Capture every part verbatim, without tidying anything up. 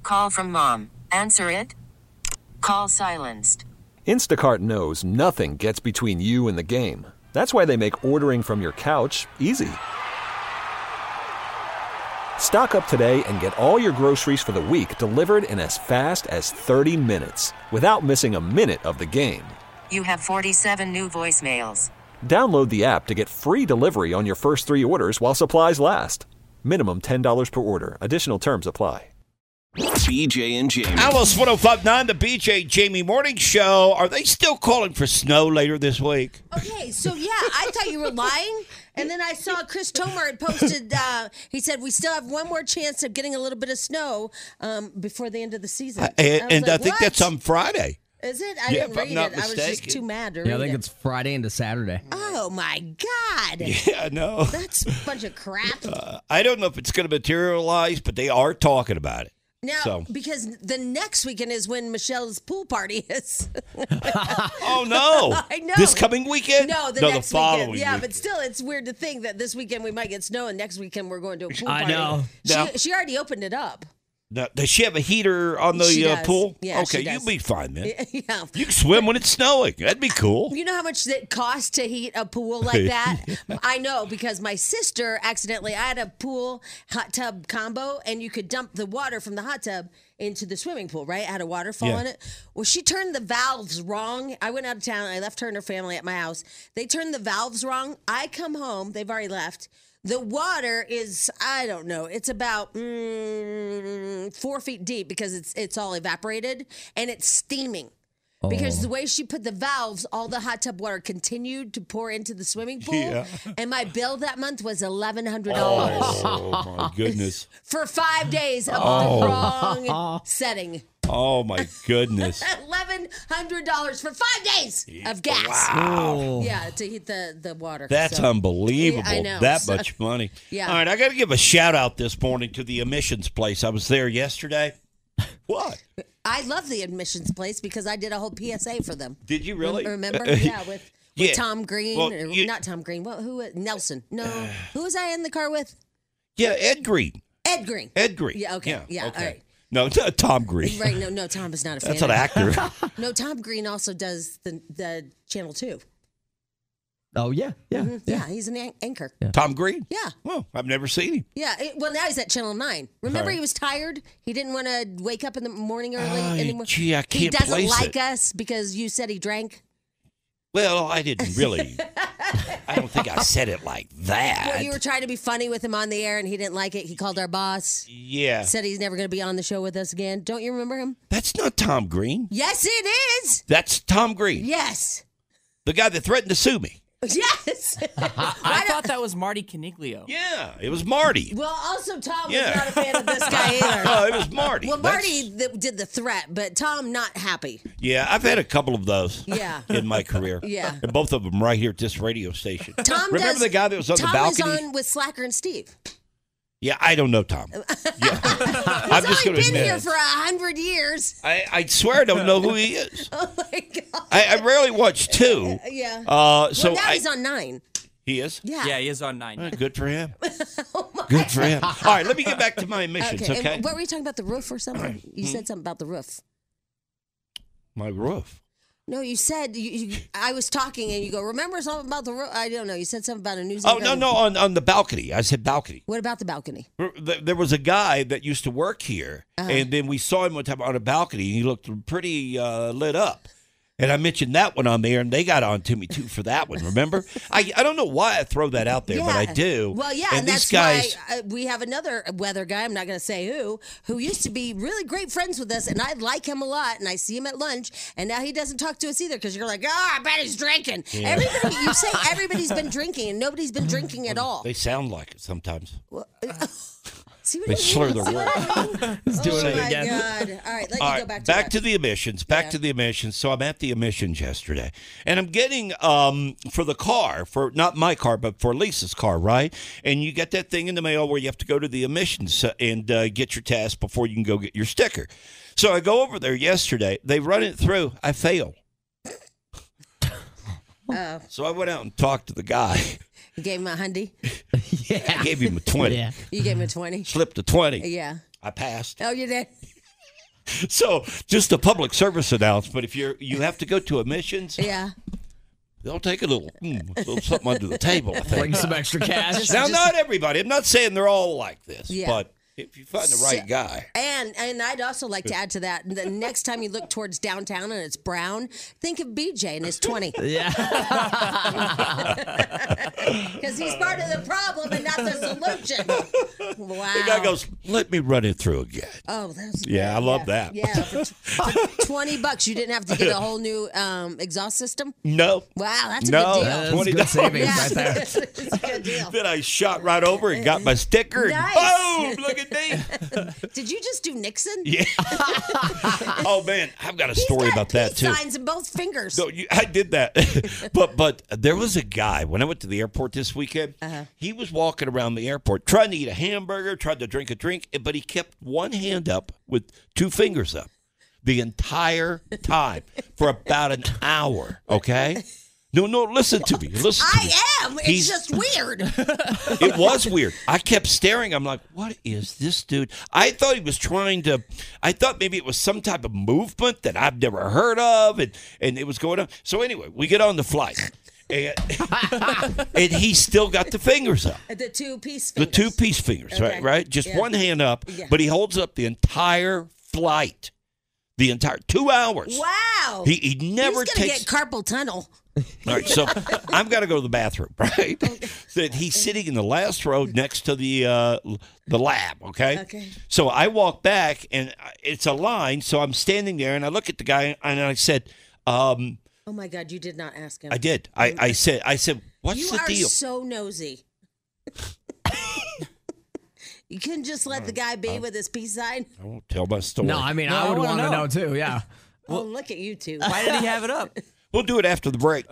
Call from mom. Answer it. Call silenced. Instacart knows nothing gets between you and the game. That's why they make ordering from your couch easy. Stock up today and get all your groceries for the week delivered in as fast as thirty minutes without missing a minute of the game. You have forty-seven new voicemails. Download the app to get free delivery on your first three orders while supplies last. Minimum ten dollars per order. Additional terms apply. B J and Jamie. Alice one oh five point nine, the B J Jamie Morning Show. Are they still calling for snow later this week? Okay, so yeah, I thought you were lying. And then I saw Chris Tomer had posted, uh, he said, we still have one more chance of getting a little bit of snow um, before the end of the season. Uh, and I, and like, I think what? that's on Friday. Is it? I Yeah, didn't if I'm read not it. I was mistaken. just too mad to read Yeah, I think it. it's Friday into Saturday. Oh, my God. Yeah, no. That's a bunch of crap. Uh, I don't know if it's going to materialize, but they are talking about it. Now, So. because the next weekend is when Michelle's pool party is. Oh, no. I know. This coming weekend? No, the no, next the following weekend. Yeah, week. but still, it's weird to think that this weekend we might get snow and next weekend we're going to a pool party. I know. She, Now- she already opened it up. Now, does she have a heater on the She uh, does. pool? Yeah, okay, she does. you'll be fine, man. Yeah. You can swim when it's snowing. That'd be cool. You know how much it costs to heat a pool like that? I know, because my sister accidentally, I had a pool hot tub combo, and you could dump the water from the hot tub into the swimming pool, right? It had a waterfall Yeah. in it. Well, she turned the valves wrong. I went out of town. I left her and her family at my house. They turned the valves wrong. I come home. They've already left. The water is, I don't know, it's about mm, four feet deep because it's it's all evaporated, and it's steaming. Because the way she put the valves, all the hot tub water continued to pour into the swimming pool. Yeah. And my bill that month was eleven hundred dollars Oh, my goodness. for five days of Oh. the wrong setting. Oh, my goodness. eleven hundred dollars for five days of gas. Wow. Yeah, to heat the, the water. That's So- unbelievable. Yeah, I know. That So- much money. Yeah. All right, I got to give a shout out this morning to the emissions place. I was there yesterday. What? I love the admissions place because I did a whole P S A for them. Did you really? Remember? Uh, yeah, with, with yeah. Tom Green. Well, or, you- not Tom Green. Well, who? Nelson. No. Who was I in the car with? Yeah, Ed Green. Ed Green. Ed Green. Yeah, okay. Yeah, okay. all right. No, t- Tom Green. Right. No, no, Tom is not a fan. That's an of- actor. No, Tom Green also does the the Channel two. Oh, yeah. Yeah. Mhm. Yeah, he's an an- anchor. Yeah. Tom Green? Yeah. Well, I've never seen him. it- well, now he's at Channel nine. Remember, Right. he was tired. He didn't want to wake up in the morning early Oh, anymore. gee, I he can't doesn't place like it. us because you said he drank. Well, I didn't really. I don't think I said it like that. Well, you were trying to be funny with him on the air, and he didn't like it. He called our boss. yeah. Said he's never going to be on the show with us again. Don't you remember him? That's not Tom Green. Yes, it is. That's Tom Green. Yes. The guy that threatened to sue me. Yes. I thought that was Marty Caniglio. Yeah, it was Marty. Well, also Tom Yeah. was not a fan of this guy either. No, it was Marty. Well, That's- Marty th- did the threat, but Tom not happy. Yeah, I've had a couple of those. Yeah. In my career. Yeah. And both of them right here at this radio station. Tom Remember does, the guy that was on Tom the balcony? was on with Slacker and Steve. Yeah, I don't know Tom. Yeah. I'm He's just only going to been admit here it. for a hundred years. I, I swear I don't know who he is. Oh my god. I, I rarely watch two. Yeah. Uh, so well, now I, he's on nine. he is? Yeah. Yeah, he is on nine. Uh, good for him. Good for him. All right, let me get back to my emissions, Okay. okay? And what were you talking about, the roof or something? You said something about the roof. My roof. No, you said you, you, I was talking and you go, remember something about the roof? I don't know. You said something about a news. Oh, anchor. no, no, on, on the balcony. I said balcony. What about the balcony? There there was a guy that used to work here, Uh-huh. and then we saw him one time on a balcony, and he looked pretty uh, lit up. And I mentioned that one on there, and they got on to me, too, for that one, remember? I, I don't know why I throw that out there, but I do. Well, yeah, and, and, these that's guys, why uh, we have another weather guy. I'm not going to say who, who used to be really great friends with us, and I like him a lot, and I see him at lunch, and now he doesn't talk to us either because you're like, oh, I bet he's drinking. Everybody, you say everybody's been drinking, and nobody's been drinking at all. they sound like it sometimes. See what They I mean? slur their See words. what I mean? He's doing oh it my again. God. All right, let All you right, go back to back that. to the emissions. Back Yeah. to the emissions. So I'm at the emissions yesterday, and I'm getting um for the car for not my car, but for Lisa's car, right? And you get that thing in the mail where you have to go to the emissions uh, and uh, get your test before you can go get your sticker. So I go over there yesterday. They run it through. I fail. Oh, So I went out and talked to the guy. you gave him a hundy. I gave him a twenty. Yeah. You gave him a twenty. Slipped a twenty. Yeah. I passed. Oh, you did. So, just a public service announcement. If you're you have to go to emissions, Yeah. they'll take a little, mm, a little something under the table, I think. Bring some extra cash. Now, not everybody. I'm not saying they're all like this, Yeah. but if you find the right guy. And and I'd also like to add to that, the next time you look towards downtown and it's brown, think of B J and his twenty. Yeah. Because he's part of the problem and not the solution. Wow. The guy goes, let me run it through again. Oh, that's Yeah, I love that. Yeah, for, t- for twenty bucks, you didn't have to get a whole new um, exhaust system. No. Wow, that's a No. good deal. That's twenty good savings Yeah, right there. it's a good deal. Then I shot right over and got my sticker. Nice. And boom, look at me. Did you just do Nixon? Yeah. Oh, man, I've got a He's story got about that, peace too. signs in both fingers. No, you, I did that. but but there was a guy, when I went to the airport this weekend, Uh-huh. he was walking around the airport trying to eat a hamburger, tried to drink a drink, but he kept one hand up with two fingers up the entire time for about an hour, okay? No, no, listen to me. Listen to me. I am. It's He's- just weird. It was weird. I kept staring. I'm like, what is this dude? I thought he was trying to, I thought maybe it was some type of movement that I've never heard of, and, and it was going on. So anyway, we get on the flight, and, and he still got the fingers up. The two piece The fingers. two piece fingers, Okay. right? Right? Just Yeah. one hand up, Yeah. but he holds up the entire flight. The entire two hours. Wow. He, he never He's going to takes. get carpal tunnel. All right, so I've got to go to the bathroom, right? So he's sitting in the last row next to the uh, the lab, okay? Okay. So I walk back, and it's a line, so I'm standing there, and I look at the guy, and I said, um, Oh, my God. You did not ask him. I did. I, I said, I said, what's You the are deal? so nosy. You couldn't just let the guy be with his peace sign. I won't tell my story. No, I mean, No, I I would wanna want to know. know. too, yeah. Oh, look at you two. Why did he have it up? We'll do it after the break.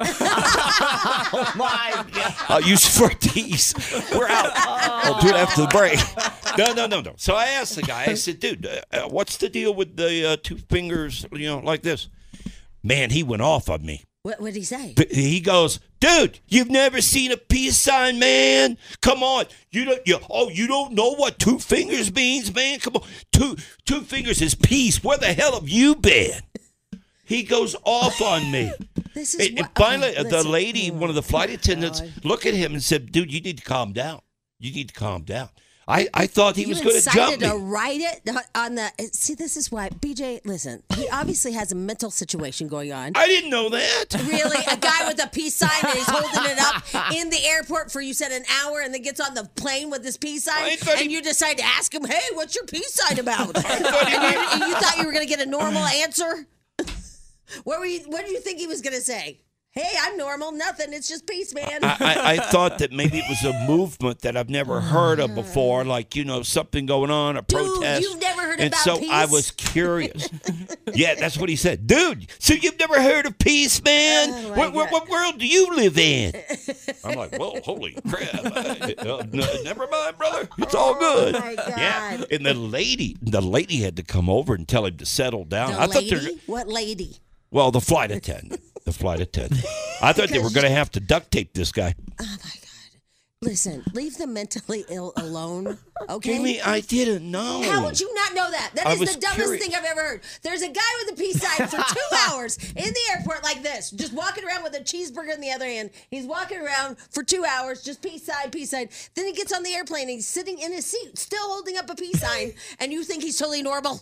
Oh, my God. I'll use it for a tease. We're out. I'll do it after the break. No, no, no, no. So I asked the guy, I said, dude, uh, uh, what's the deal with the uh, two fingers, you know, like this? Man, he went off on me. What did he say? But he goes, dude, you've never seen a peace sign, man. Come on, you don't. You, oh, you don't know what two fingers means, man. Come on, two two fingers is peace. Where the hell have you been? He goes off on me. This is And, what, and finally, okay, the listen. lady, one of the flight Oh, attendants, God. looked at him and said, dude, you need to calm down. You need to calm down. I, I thought he You was going to jump incited me. to write it on the. See, this is why B J. Listen, he obviously has a mental situation going on. I didn't know that. Really, a guy with a peace sign and he's holding it up in the airport for you said an hour, and then gets on the plane with his peace sign, I thought and he- you decide to ask him, "Hey, what's your peace sign about?" thought he and, you, and you thought you were going to get a normal answer. What were you? What do you think he was going to say? Hey, I'm normal. Nothing. It's just peace, man. I, I, I thought that maybe it was a movement that I've never heard of before, like, you know, something going on, a Dude, protest. you've never heard and about so peace? I was curious. Yeah, that's what he said. Dude, so you've never heard of peace, man? Oh, my what, what, God. what world do you live in? I'm like, well, holy crap. I- uh, n- never mind, brother. It's all good. Oh, my God. Yeah. And the lady, the lady had to come over and tell him to settle down. The I thought there- lady? What lady? well, the flight attendant. The flight attendant. I thought they were going to have to duct tape this guy. Oh my God! Listen, leave the mentally ill alone. Okay. Jamie, I didn't know. How would you not know that? That I is was the dumbest curious. thing I've ever heard. There's a guy with a peace sign for two hours in the airport like this, just walking around with a cheeseburger in the other hand. He's walking around for two hours, just peace sign, peace sign. Then he gets on the airplane and he's sitting in his seat, still holding up a peace sign, and you think he's totally normal?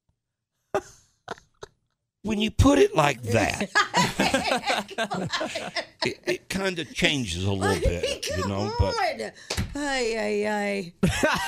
When you put it like that, it, it kind of changes a little bit, Come you know. But on. Ay, ay,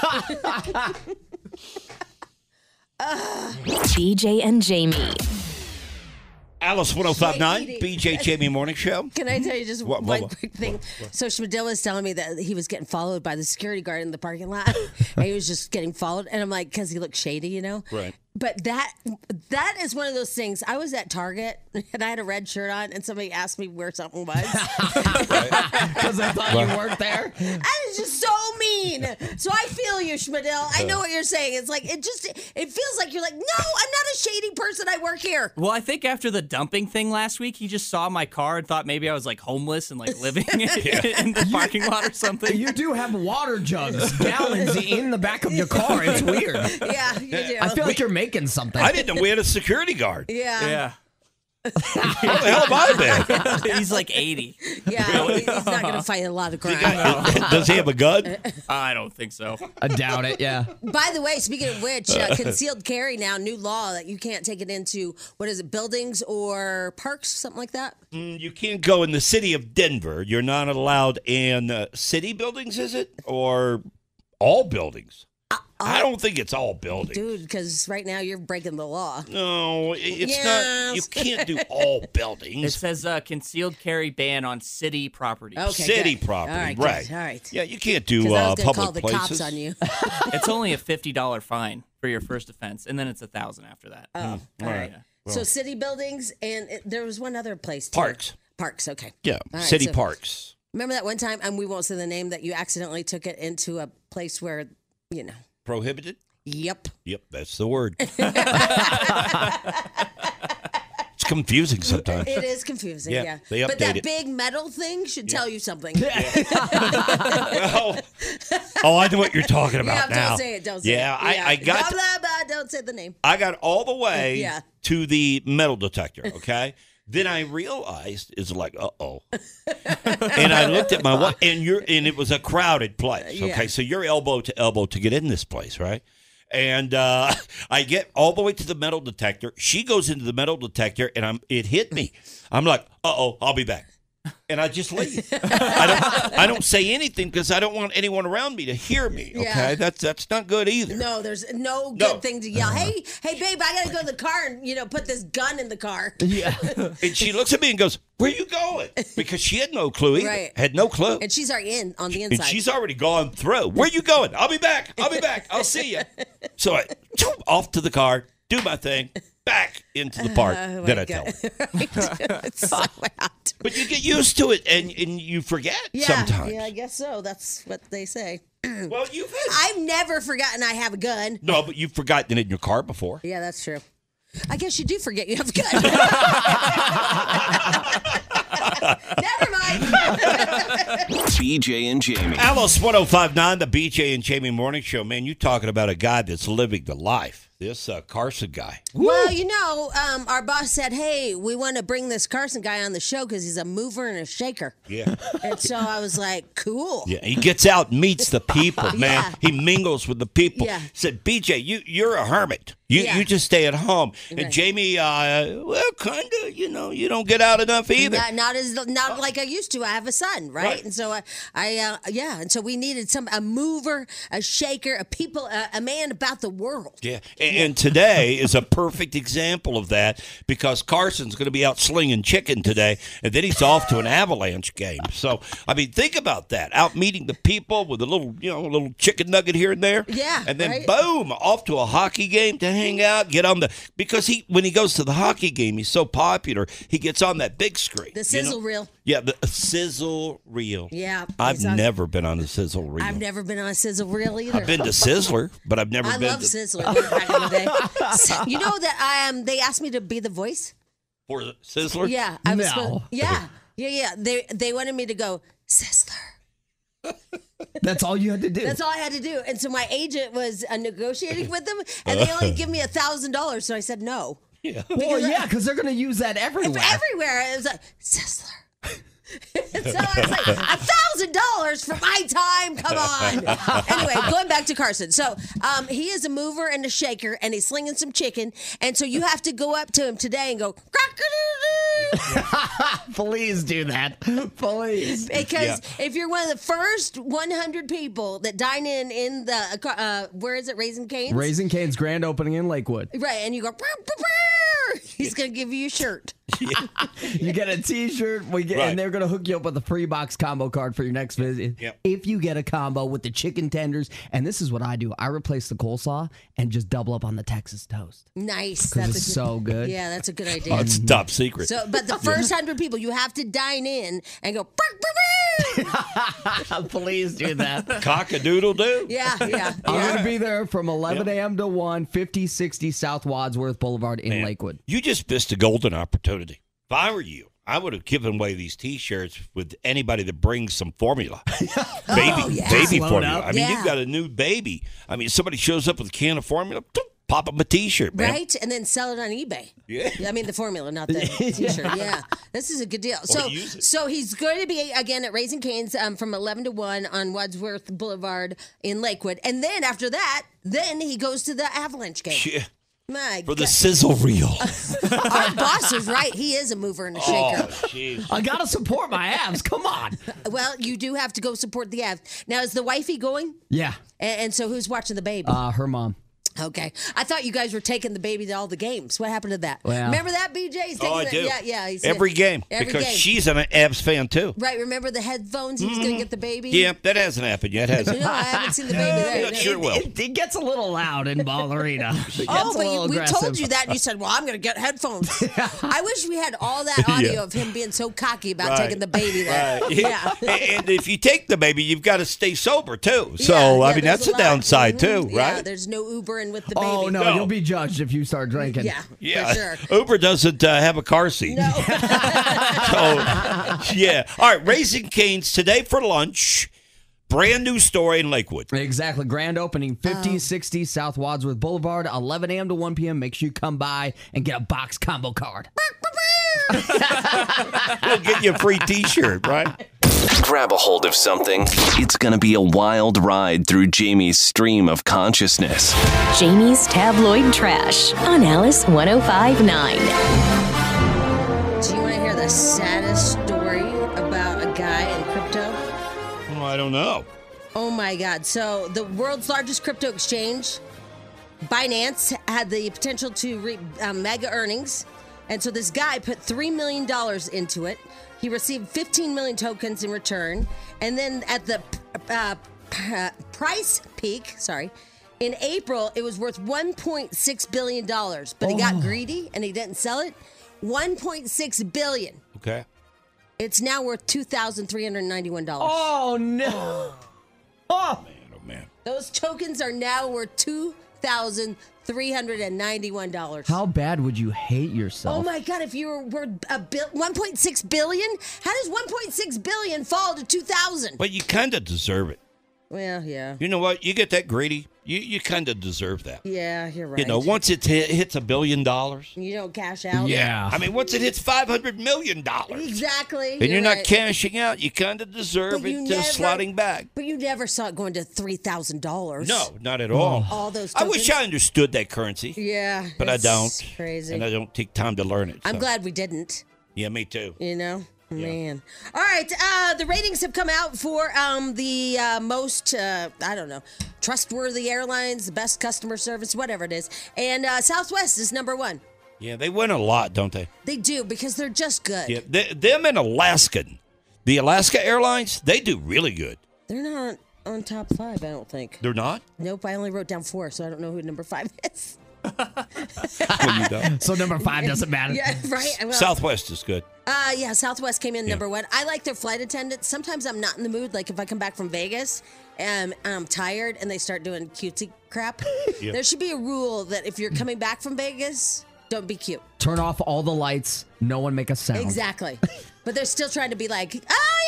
ay. B J and Jamie. Alice one oh five point nine, Shady. B J Jamie Morning Show. Can I tell you just What- one what- what- quick thing? So Schmidl was telling me that he was getting followed by the security guard in the parking lot. And he was just getting followed. And I'm like, because he looked shady, you know? Right. But that that is one of those things. I was at Target and I had a red shirt on and somebody asked me where something was. Because I thought you worked there. That is just so mean. So I feel you, Schmidl. I know what you're saying. It's like, it just, it feels like you're like, no, I'm not a shady person. I work here. Well, I think after the dumping thing last week, he just saw my car and thought maybe I was like homeless and like living in the parking lot or something. You do have water jugs, gallons in the back of your car. It's weird. Yeah, you do. I feel like you're making taking something. I didn't know we had a security guard. Yeah. Yeah. How the hell have I been? He's like eighty. Yeah. He's not going to fight a lot of crime. Does he have a gun? I don't think so. I doubt it. Yeah. By the way, speaking of which, uh, concealed carry now, new law that you can't take it into, what is it, buildings or parks, something like that? Mm, You can't go in the city of Denver. You're not allowed in uh, city buildings, is it? Or all buildings? I don't think it's all buildings. Dude, because right now you're breaking the law. No, it- it's Yes. not. You can't do all It buildings. says uh, concealed carry ban on city property. Okay, City good. property, All right, right. good. All right. Yeah, you can't Because do I uh, was going to call public the places. cops on you. It's only a fifty dollars fine for your first offense, and then it's a thousand after that. Oh, all right. Yeah. So city buildings, and it, there was one other place, too. Parks. Parks, okay. Yeah, All right, city so- parks. Remember that one time, and we won't say the name, that you accidentally took it into a place where, you know. Prohibited? Yep. Yep, that's the word. It's confusing sometimes. It is confusing, Yeah, yeah. they but update that it. big metal thing should tell you something. Well, oh, I know what you're talking about yeah, now. don't say it. Don't say yeah, it. I, I got. Blah, blah, blah. Don't say the name. I got all the way Yeah. to the metal detector, okay? Then I realized it's like, uh oh. And I looked at my wife, and you're and it was a crowded place. Okay, Yeah. so you're elbow to elbow to get in this place, right? And uh, I get all the way to the metal detector. She goes into the metal detector, and I'm it hit me. I'm like, uh oh, I'll be back. And I just leave. I don't. I don't say anything because I don't want anyone around me to hear me. Okay, Yeah. that's that's not good either. No, there's no good No. thing to yell. Hey, hey, babe, I gotta go to the car and you know put this gun in the car. Yeah. And she looks at me and goes, "Where you going?" Because she had no clue either. Right. Had no clue. And she's already in on the And inside. she's already gone through. Where you going? I'll be back. I'll be back. I'll see you. So I choop, off to the car, do my thing, back into the park. Oh, my then I tell God. her. Right. It's so out. But you get used to it and, and you forget Yeah, sometimes. yeah, I guess so. That's what they say. Well, you've had. I've never forgotten I have a gun. No, but you've forgotten it in your car before. Yeah, that's true. I guess you do forget you have a gun. Never mind. B J and Jamie. Alice one oh five point nine, the B J and Jamie Morning Show. Man, you talking about a guy that's living the life. This uh, Carson guy. Well, you know, um, our boss said, hey, we want to bring this Carson guy on the show because he's a mover and a shaker. Yeah. And so I was like, cool. Yeah, he gets out and meets the people, man. Yeah. He mingles with the people. Yeah. Said, B J, you, you're a hermit. You Yeah. you just stay at home. And Right. Jamie, uh, well, kind of, you know, you don't get out enough either. Not, not as not like I used to. I have a son, right? Right. And so I, I uh, yeah, and so we needed some a mover, a shaker, a people, a, a man about the world. Yeah, and, and today is a perfect example of that because Carson's going to be out slinging chicken today, and then he's off to an Avalanche game. So, I mean, think about that. Out meeting the people with a little, you know, a little chicken nugget here and there. Yeah, And then, right? boom, off to a hockey game to hang out, get on the, because he, when he goes to the hockey game, he's so popular, he gets on that big screen. The you sizzle know? reel. Yeah, the sizzle reel. Yeah, I've he's on- never been on a sizzle reel. I've never been on a sizzle reel either. I've been to Sizzler, but I've never I been love to Sizzler way back in the day. You know that I um they asked me to be the voice. for Sizzler. Yeah, I was. No. supposed- yeah, yeah, yeah. They they wanted me to go Sizzler. That's all you had to do. That's all I had to do. And so my agent was uh, negotiating with them, and they only give me a thousand dollars. So I said no. Yeah. well, yeah, because they're going to use that everywhere. Everywhere it was like Sizzler. So I was like, a thousand dollars for my time. Come on. Anyway, going back to Carson. So um, he is a mover and a shaker, and he's slinging some chicken. And so you have to go up to him today and go, "Cock-a-doodle-doo." Please do that. Please. Because if you're one of the first one hundred people that dine in in the uh, where is it, Raising Cane's? Raising Cane's grand opening in Lakewood. Right, and you go, "Brr, brr, brr," he's gonna give you a shirt. You get a T-shirt, we get, Right. and they're going to hook you up with a free box combo card for your next visit. Yep. If you get a combo with the chicken tenders, and this is what I do: I replace the coleslaw and just double up on the Texas toast. Nice. 'Cause That's it's a good, so good. Yeah, that's a good idea. Oh, it's top secret. So, but the first hundred people, you have to dine in and go. "Brr, brr, brr." Please do that. Cock-a-doodle doo. Yeah, yeah, I'm yeah. going to be there from eleven a.m. to one, fifty sixty South Wadsworth Boulevard in Man, Lakewood. You just missed a golden opportunity. If I were you, I would have given away these T-shirts with anybody that brings some formula, baby, Oh, yeah. baby Load formula. up. I mean, Yeah. you've got a new baby. I mean, somebody shows up with a can of formula. pop up a T-shirt, man. Right, and then sell it on eBay. Yeah. I mean the formula, not the T-shirt. Yeah, this is a good deal. So, use it. so he's going to be again at Raising Cane's um, from eleven to one on Wadsworth Boulevard in Lakewood, and then after that, then he goes to the Avalanche game. Yeah. My For the God. sizzle reel. Our boss is right. He is a mover and a shaker. Oh, jeez. I gotta support my abs. Come on. Well, you do have to go support the Avs. Now, is the wifey going? Yeah. And, and so who's watching the baby? Uh, her mom. Okay. I thought you guys were taking the baby to all the games. What happened to that? Well- Remember that, B J? He's taking Oh, I the, do. Yeah, yeah. He's Every game. Every because game. she's an Abs fan, too. Right, remember the headphones? He was going to get the baby? Yeah, that hasn't happened yet, has it? No, I haven't seen the baby there. Yeah, sure will. It, it gets a little loud in Ball Arena. It gets Oh, a but you, little we aggressive. told you that, and you said, well, I'm going to get headphones. I wish we had all that audio Yeah. of him being so cocky about Right. taking the baby there. Right. Yeah. And if you take the baby, you've got to stay sober, too. So, Yeah, I yeah, mean, there's that's a lot. downside, Mhm. too, Yeah, right? there's no Ubering with the baby. Oh, no, No. you'll be judged if you start drinking. Yeah, Yeah. for sure. Uber doesn't uh, have a car seat. No. So, yeah. All right, Raising Cane's today for lunch. Brand new store in Lakewood. Exactly. Grand opening, Oh. fifty sixty South Wadsworth Boulevard, eleven a.m. to one p.m. Make sure you come by and get a box combo card. We'll get you a free T-shirt, right? Grab a hold of something. It's going to be a wild ride through Jamie's stream of consciousness. Jamie's Tabloid Trash on Alice one oh five point nine. Do you want to hear the saddest story about a guy in crypto? Well, I don't know. Oh my God. So, the world's largest crypto exchange, Binance, had the potential to reap um, mega earnings. And so, this guy put three million dollars into it. He received fifteen million tokens in return. And then at the uh, p- price peak, sorry, in April, it was worth one point six billion dollars. But he got greedy and he didn't sell it. one point six billion dollars. Okay. It's now worth two thousand three hundred ninety-one dollars. Oh, no. Oh. Man, oh, man. Those tokens are now worth two thousand three hundred ninety-one dollars. How bad would you hate yourself? Oh my God! If you were worth a bill, one point six billion, how does one point six billion fall to two thousand? But you kind of deserve it. Well, yeah, You know what? You get that greedy, you, you kind of deserve that. yeah, you're right. You know, once it hit, hits a billion dollars. you don't cash out. Yeah. I mean, once it hits five hundred million dollars. exactly. And you're, not right. cashing out, you kind of deserve But it you to never- slotting back. But you never saw it going to three thousand dollars. No, not at all. all those. I wish tokens. I understood that currency, Yeah, but I it's don't. Crazy. And I don't take time to learn it. I'm so. glad we didn't. Yeah, me too. You know, man. All right, uh, the ratings have come out for um, the uh, most, uh, I don't know, trustworthy airlines, the best customer service, whatever it is. And uh, Southwest is number one. Yeah, they win a lot, don't they? They do because they're just good. Yeah, they, them and Alaskan. The Alaska Airlines, they do really good. They're not on top five, I don't think. They're not? Nope, I only wrote down four, so I don't know who number five is. Well, you don't. So number five doesn't matter. Yeah, right? Well, Southwest is good. Uh, yeah, Southwest came in number one. I like their flight attendants. Sometimes I'm not in the mood. Like if I come back from Vegas and I'm tired and they start doing cutesy crap, Yeah. there should be a rule that if you're coming back from Vegas, don't be cute. Turn off all the lights. No one make a sound. Exactly. But they're still trying to be like,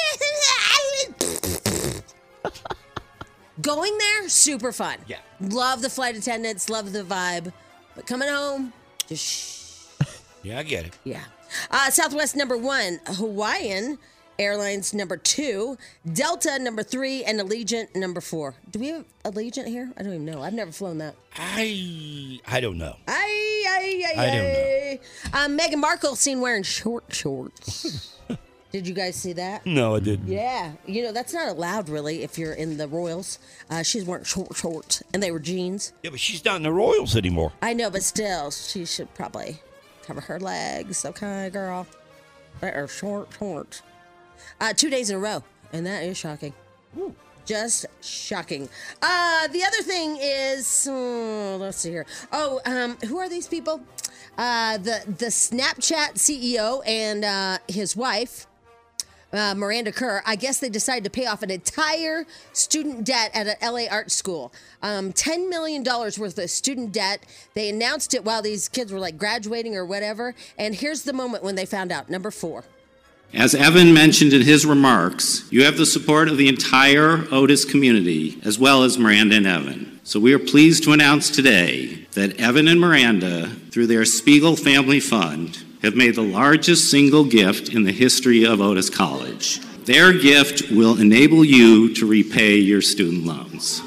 oh, yeah. Going there, super fun. Yeah. Love the flight attendants, love the vibe. But coming home, just shh. Yeah, I get it. Yeah. Uh, Southwest number one, Hawaiian Airlines number two, Delta number three, and Allegiant number four. Do we have Allegiant here? I don't even know. I've never flown that. I I don't know. Ay, ay, ay, I don't know. Um, Meghan Markle seen wearing short shorts. Did you guys see that? No, I didn't. Yeah. You know, that's not allowed really if you're in the Royals. Uh, she's wearing short shorts, and they were jeans. Yeah, but she's not in the Royals anymore. I know, but still, she should probably cover her legs. Okay, girl. They are short shorts. Uh, two days in a row, and that is shocking. Just shocking. Uh, the other thing is, oh, let's see here. Oh, um, who are these people? Uh, the the Snapchat C E O and uh, his wife. Uh, Miranda Kerr, I guess they decided to pay off an entire student debt at an L A art school. Um, ten million dollars worth of student debt. They announced it while these kids were like graduating or whatever. And here's the moment when they found out. Number four. As Evan mentioned in his remarks, you have the support of the entire Otis community, as well as Miranda and Evan. So we are pleased to announce today that Evan and Miranda, through their Spiegel Family Fund, have made the largest single gift in the history of Otis College. Their gift will enable you to repay your student loans.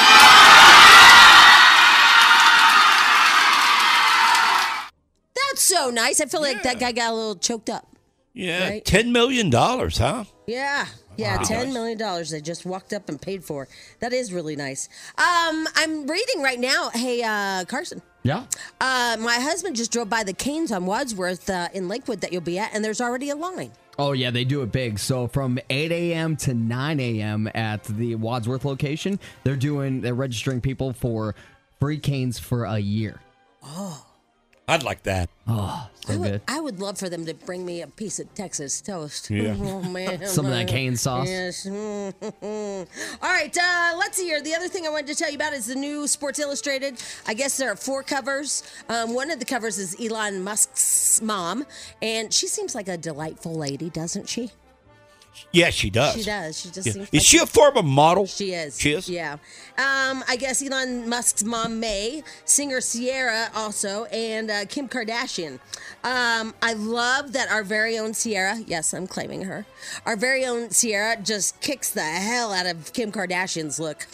That's so nice. I feel like that guy got a little choked up. Yeah, Right? ten million dollars, huh? Yeah, yeah, ten million dollars they just walked up and paid for. That is really nice. Um, I'm reading right now. Hey, uh, Carson. Yeah. Uh, my husband just drove by the Canes on Wadsworth uh, in Lakewood that you'll be at, and there's already a line. Oh, yeah, they do it big. So from eight a.m. to nine a.m. at the Wadsworth location, they're doing, they're registering people for free Canes for a year. Oh. I'd like that. Oh, so I would, good. I would love for them to bring me a piece of Texas toast. Yeah. Oh, man. Some of that cane sauce. Yes. All right, uh, let's see here. The other thing I wanted to tell you about is the new Sports Illustrated. I guess there are four covers. Um, one of the covers is Elon Musk's mom, and she seems like a delightful lady, doesn't she? Yes, she does. She does. She just Yeah. seems Is like she a former model? She is. She is? Yeah. Um, I guess Elon Musk's mom, May, singer Sierra also, and uh, Kim Kardashian. Um, I love that our very own Sierra, yes, I'm claiming her, our very own Sierra just kicks the hell out of Kim Kardashian's look.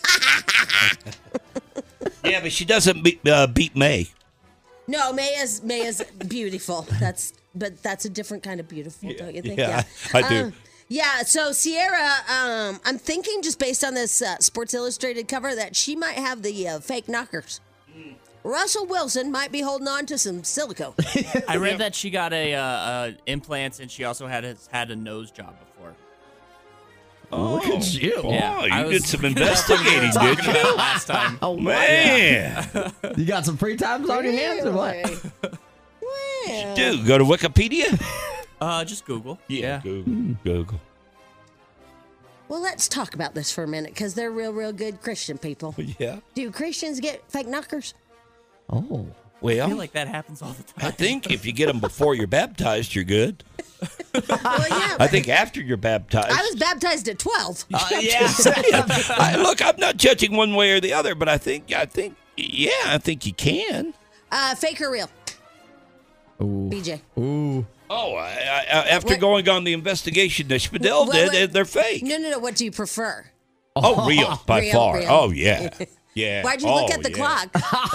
Yeah, but she doesn't beat, uh, beat May. No, May is May is beautiful. That's but that's a different kind of beautiful, don't you think? Yeah, I- I do. Um, yeah, so Sierra, um, I'm thinking just based on this uh, Sports Illustrated cover that she might have the uh, fake knockers. Russell Wilson might be holding on to some silicone. I read that she got a uh, uh, implants and she also had a, had a nose job before. Oh, Look at you. Boy, Yeah, I you was- did some investigating, did Talking about you? last time. Oh, Man. You got some free times on your hands or what? Well, Dude, go to Wikipedia? Uh, just Google. Yeah. Google. Google. well, let's talk about this for a minute because they're real, real good Christian people. Yeah. Do Christians get fake knockers? Oh. I feel Well, like that happens all the time. I think if you get them before you're baptized, you're good. Well, yeah. I think after you're baptized. I was baptized at twelve. I'm just saying. I, look, I'm not judging one way or the other, but I think, I think, yeah, I think you can. Uh, fake or real? Ooh. B J. Ooh. Oh, I, I, after What- going on the investigation that Spadell What- did, what- they- they're fake. No, no, no. What do you prefer? Oh, real by Real, far. real. Oh, yeah. Yeah. Why'd you look Oh, at the yeah. clock?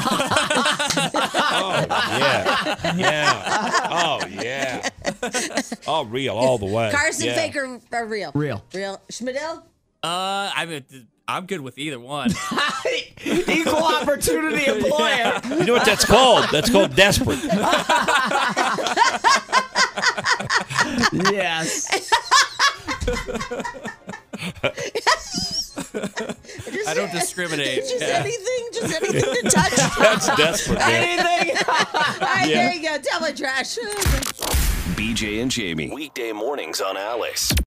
Oh, yeah. Yeah. Oh, yeah. Oh, real all the way. Carson, yeah. fake or, or real? Real. Real. Schmidl? Uh, I mean, I'm good with either one. Equal opportunity employer. You know what that's called? That's called desperate. Yes. Just, I don't discriminate. Just Yeah. anything, just anything to touch. That's desperate, man. Anything. All right, Yeah. there you go. Tell my trash. B J and Jamie. Weekday mornings on Alice.